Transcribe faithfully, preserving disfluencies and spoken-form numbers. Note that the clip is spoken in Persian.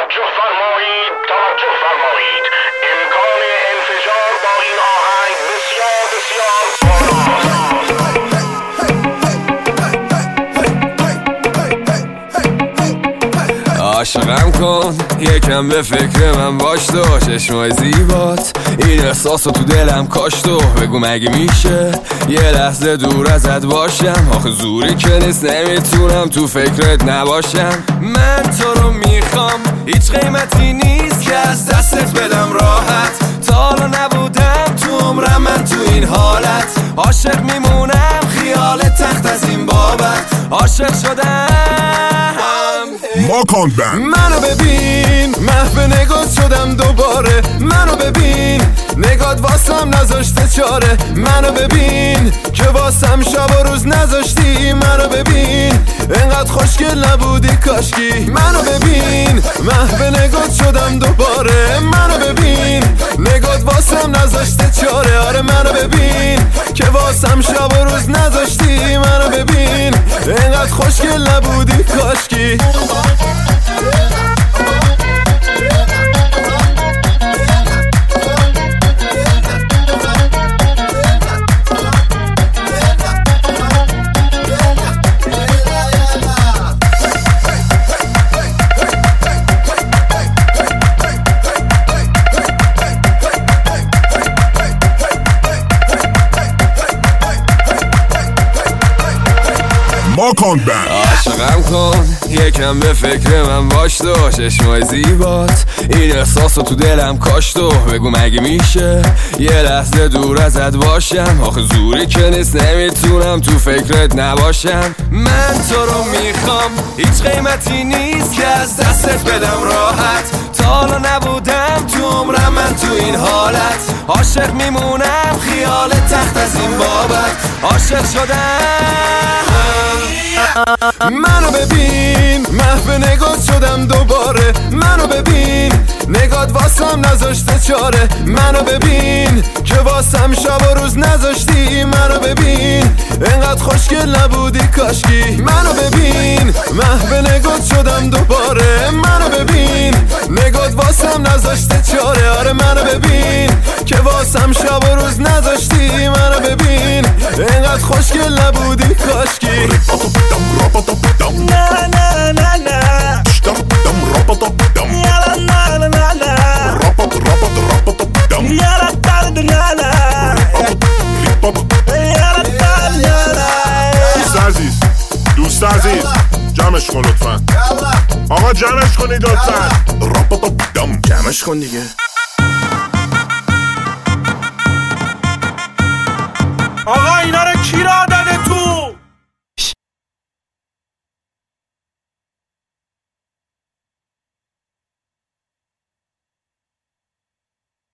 توجه فرمایید توجه فرمایید امکان انفجار با این آهنگ بسیار بسیار عاشقم کن یکم به فکر من باش تو، چشمای زیبات این احساسو تو دلم کاش تو. بگو مگه میشه یه لحظه دور ازت باشم؟ آخه زوری که نیست نمیتونم تو فکرت نباشم. من تو رو میخوام هیچ قیمتی نیست که از دستت بدم راحت. تا حالا نبودم تو عمرم من تو این حالت. عاشق میمونم خیال تخت از این بابت. عاشق شدم ماکان بند. منو ببین محو نگات شدم دوباره. منو ببین نگات واسم نذاشته چاره. منو ببین که واسم شب و روز نذاشتی. منو ببین انقدر خوشگل نبودی کاشکی. منو ببین محو نگات شدم دوباره. منو ببین نگات واسم نذاشته چاره. آره منو ببین که واسم شب و روز نذاشتی. منو ببین انقدر خوشگل نبودی کاشکی. ماکان بند. عاشقم کن یکم به فکر من باش تو، چشمای زیبات این احساسو تو دلم کاش تو. بگو مگه میشه یه لحظه دور ازت باشم؟ آخه زوری که نیست نمیتونم تو فکرت نباشم. من تو رو میخوام هیچ قیمتی نیست که از دستت بدم راحت. تا حالا نبودم تو عمرم من تو این حالت. عاشق میمونم خیال تخت از این بابت. عاشق شدم منو ببین محو نگات شدم دوباره. منو ببین نگات واسم نذاشته چاره. منو ببین که واسم شب و روز نذاشتی. منو ببین انقدر خوشگل نبودی کاشکی. منو ببین محو نگات شدم دوباره. منو ببین نگات واسم نذاشته چاره. آره منو ببین که واسم شب و روز نذاشتی. منو ببین انقدر خوشگل نبودی کاشکی. Na na na na. Yala na na na na. Yala ta na na na. Yala ta na na. دوست عزیز دوست عزیز جمعش کن لطفا. آقا جمعش کنید لطفا. جمعش کن دیگه.